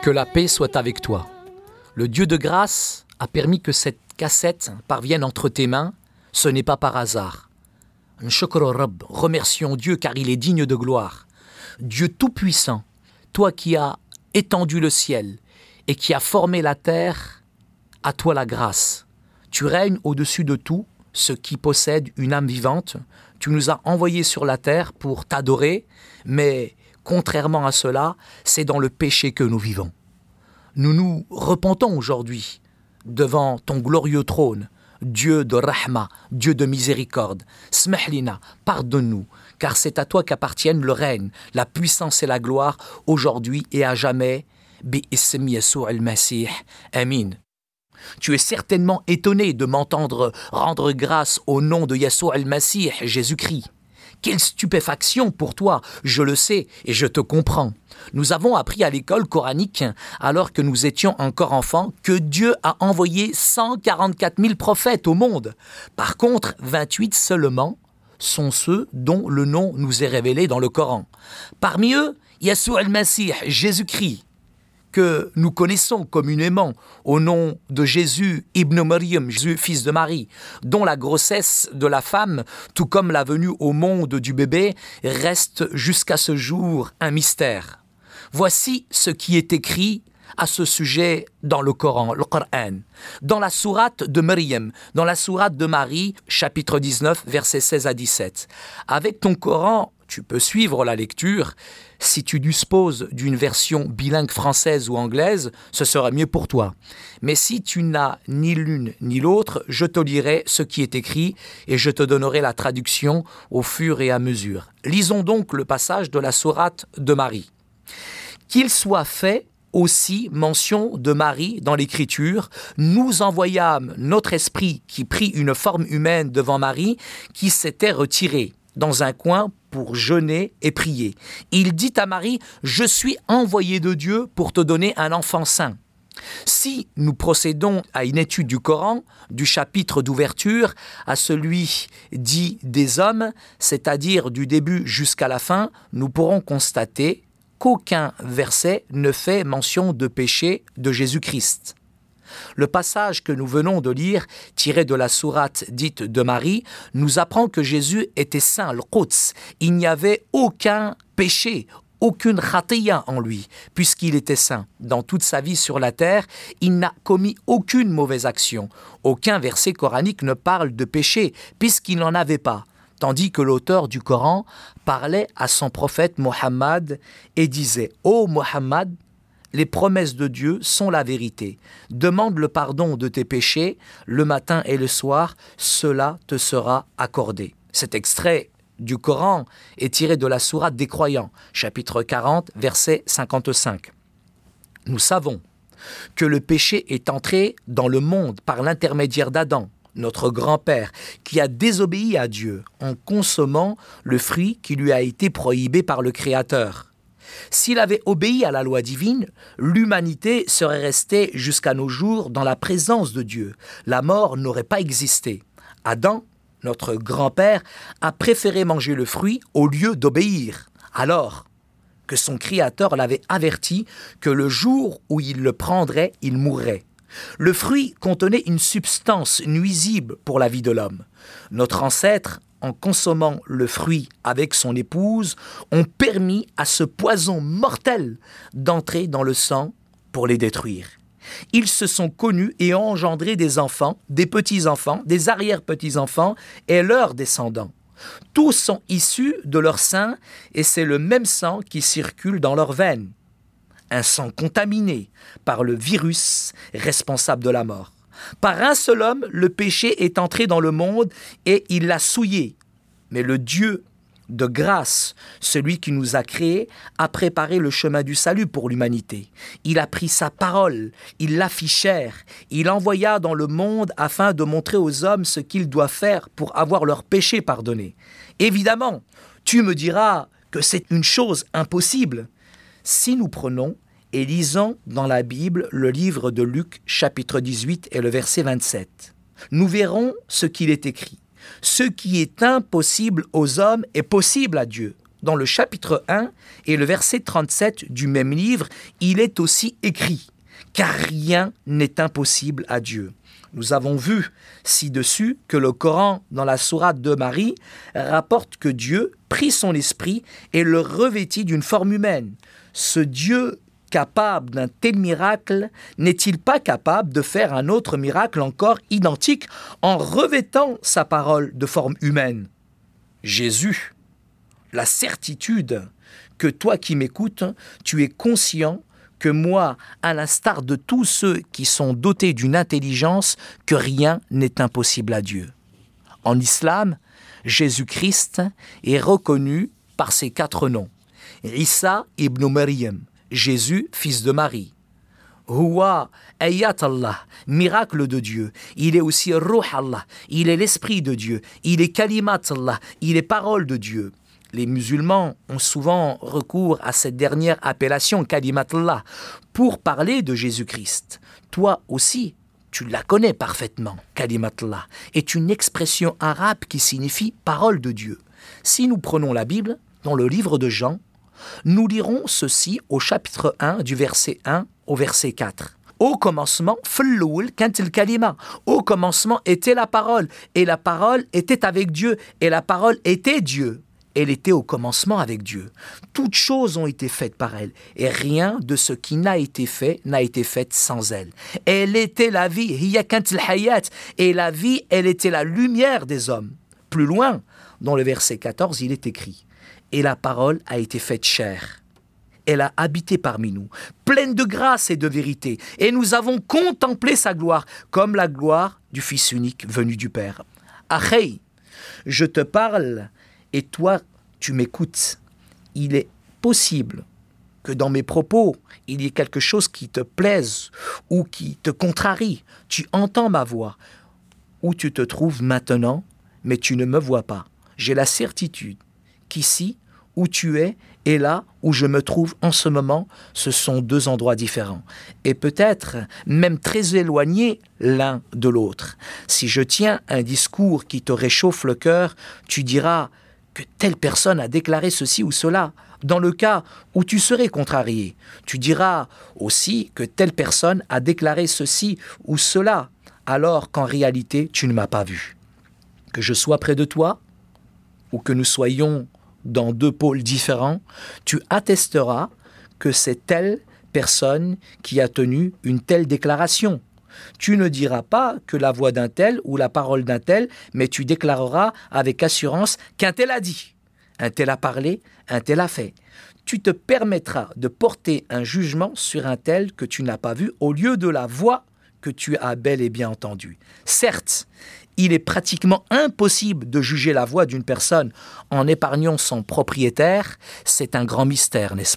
Que la paix soit avec toi. Le Dieu de grâce a permis que cette cassette parvienne entre tes mains. Ce n'est pas par hasard. Shukr Rabb, remercions Dieu car il est digne de gloire. Dieu tout-puissant, toi qui as étendu le ciel et qui as formé la terre, à toi la grâce. Tu règnes au-dessus de tout ce qui possède une âme vivante. Tu nous as envoyés sur la terre pour t'adorer, mais contrairement à cela, c'est dans le péché que nous vivons. Nous nous repentons aujourd'hui devant ton glorieux trône, Dieu de Rahma, Dieu de miséricorde. Smahlina, pardonne-nous, car c'est à toi qu'appartiennent le règne, la puissance et la gloire, aujourd'hui et à jamais. Bi ismi Yasou al-Masih. Amin. Tu es certainement étonné de m'entendre rendre grâce au nom de Yasou al-Masih, Jésus-Christ. Quelle stupéfaction pour toi, je le sais et je te comprends. Nous avons appris à l'école coranique, alors que nous étions encore enfants, que Dieu a envoyé 144 000 prophètes au monde. Par contre, 28 seulement sont ceux dont le nom nous est révélé dans le Coran. Parmi eux, Yasou al-Masih, Jésus-Christ, que nous connaissons communément au nom de Jésus, Ibn Maryam, Jésus, fils de Marie, dont la grossesse de la femme, tout comme la venue au monde du bébé, reste jusqu'à ce jour un mystère. Voici ce qui est écrit à ce sujet dans le Coran, le Coran, dans la sourate de Maryam, dans la sourate de Marie, chapitre 19, versets 16 à 17. Avec ton Coran, tu peux suivre la lecture. Si tu disposes d'une version bilingue française ou anglaise, ce sera mieux pour toi. Mais si tu n'as ni l'une ni l'autre, je te lirai ce qui est écrit et je te donnerai la traduction au fur et à mesure. Lisons donc le passage de la sourate de Marie. Qu'il soit fait aussi mention de Marie dans l'Écriture, nous envoyâmes notre esprit qui prit une forme humaine devant Marie, qui s'était retirée dans un coin pour jeûner et prier. Il dit à Marie, « Je suis envoyé de Dieu pour te donner un enfant saint. » Si nous procédons à une étude du Coran, du chapitre d'ouverture à celui dit des hommes, c'est-à-dire du début jusqu'à la fin, nous pourrons constater qu'aucun verset ne fait mention de péché de Jésus-Christ. Le passage que nous venons de lire, tiré de la sourate dite de Marie, nous apprend que Jésus était saint, le Quds. Il n'y avait aucun péché, aucune khatiya en lui, puisqu'il était saint. Dans toute sa vie sur la terre, il n'a commis aucune mauvaise action. Aucun verset coranique ne parle de péché, puisqu'il n'en avait pas. Tandis que l'auteur du Coran parlait à son prophète Mohammed et disait « Ô Mohammed, les promesses de Dieu sont la vérité. Demande le pardon de tes péchés le matin et le soir, cela te sera accordé. » Cet extrait du Coran est tiré de la sourate des croyants, chapitre 40, verset 55. Nous savons que le péché est entré dans le monde par l'intermédiaire d'Adam, notre grand-père, qui a désobéi à Dieu en consommant le fruit qui lui a été prohibé par le Créateur. S'il avait obéi à la loi divine, l'humanité serait restée jusqu'à nos jours dans la présence de Dieu. La mort n'aurait pas existé. Adam, notre grand-père, a préféré manger le fruit au lieu d'obéir, alors que son Créateur l'avait averti que le jour où il le prendrait, il mourrait. Le fruit contenait une substance nuisible pour la vie de l'homme. Notre ancêtre, en consommant le fruit avec son épouse, ont permis à ce poison mortel d'entrer dans le sang pour les détruire. Ils se sont connus et ont engendré des enfants, des petits-enfants, des arrière-petits-enfants et leurs descendants. Tous sont issus de leur sein et c'est le même sang qui circule dans leurs veines. Un sang contaminé par le virus responsable de la mort. Par un seul homme, le péché est entré dans le monde et il l'a souillé. Mais le Dieu de grâce, celui qui nous a créés, a préparé le chemin du salut pour l'humanité. Il a pris sa parole, il l'affichèrent, il envoya dans le monde afin de montrer aux hommes ce qu'ils doivent faire pour avoir leurs péchés pardonnés. Évidemment, tu me diras que c'est une chose impossible. Si nous prenons et lisons dans la Bible le livre de Luc, chapitre 18 et le verset 27, nous verrons ce qu'il est écrit. Ce qui est impossible aux hommes est possible à Dieu. dans le chapitre 1 et le verset 37 du même livre, il est aussi écrit « Car rien n'est impossible à Dieu ». Nous avons vu ci-dessus que le Coran, dans la sourate de Marie, rapporte que Dieu prit son esprit et le revêtit d'une forme humaine. Ce Dieu capable d'un tel miracle, n'est-il pas capable de faire un autre miracle encore identique en revêtant sa parole de forme humaine ? Jésus, la certitude que toi qui m'écoutes, tu es conscient que moi, à l'instar de tous ceux qui sont dotés d'une intelligence, que rien n'est impossible à Dieu. En islam, Jésus-Christ est reconnu par ses 4 noms. Isa ibn Maryam, Jésus, fils de Marie. Huwa ayat Allah, miracle de Dieu. Il est aussi Ruh Allah, il est l'esprit de Dieu. Il est Kalimat Allah, il est parole de Dieu. Les musulmans ont souvent recours à cette dernière appellation, Kalimat Allah, pour parler de Jésus-Christ. Toi aussi, tu la connais parfaitement, Kalimat Allah, est une expression arabe qui signifie parole de Dieu. Si nous prenons la Bible, dans le livre de Jean, nous lirons ceci au chapitre 1 du verset 1 au verset 4. Au commencement, Falloul kantil kalima. Au commencement était la parole, et la parole était avec Dieu, et la parole était Dieu. Elle était au commencement avec Dieu. Toutes choses ont été faites par elle, et rien de ce qui n'a été fait sans elle. Elle était la vie, hiya kantil hayat, et la vie, elle était la lumière des hommes. Plus loin, dans le verset 14, il est écrit « Et la parole a été faite chair. Elle a habité parmi nous, pleine de grâce et de vérité, et nous avons contemplé sa gloire, comme la gloire du Fils unique venu du Père. Achei, je te parle, et toi, tu m'écoutes. Il est possible que dans mes propos, il y ait quelque chose qui te plaise ou qui te contrarie. Tu entends ma voix. Où tu te trouves maintenant, mais tu ne me vois pas. J'ai la certitude qu'ici, où tu es, et là où je me trouve en ce moment, ce sont 2 endroits différents. Et peut-être même très éloignés l'un de l'autre. Si je tiens un discours qui te réchauffe le cœur, tu diras que telle personne a déclaré ceci ou cela. Dans le cas où tu serais contrarié, tu diras aussi que telle personne a déclaré ceci ou cela, alors qu'en réalité, tu ne m'as pas vu. Que je sois près de toi, ou que nous soyons dans 2 pôles différents, tu attesteras que c'est telle personne qui a tenu une telle déclaration. Tu ne diras pas que la voix d'un tel ou la parole d'un tel, mais tu déclareras avec assurance qu'un tel a dit, un tel a parlé, un tel a fait. Tu te permettras de porter un jugement sur un tel que tu n'as pas vu au lieu de la voix que tu as bel et bien entendue. Certes, il est pratiquement impossible de juger la voix d'une personne en épargnant son propriétaire. C'est un grand mystère, n'est-ce pas ?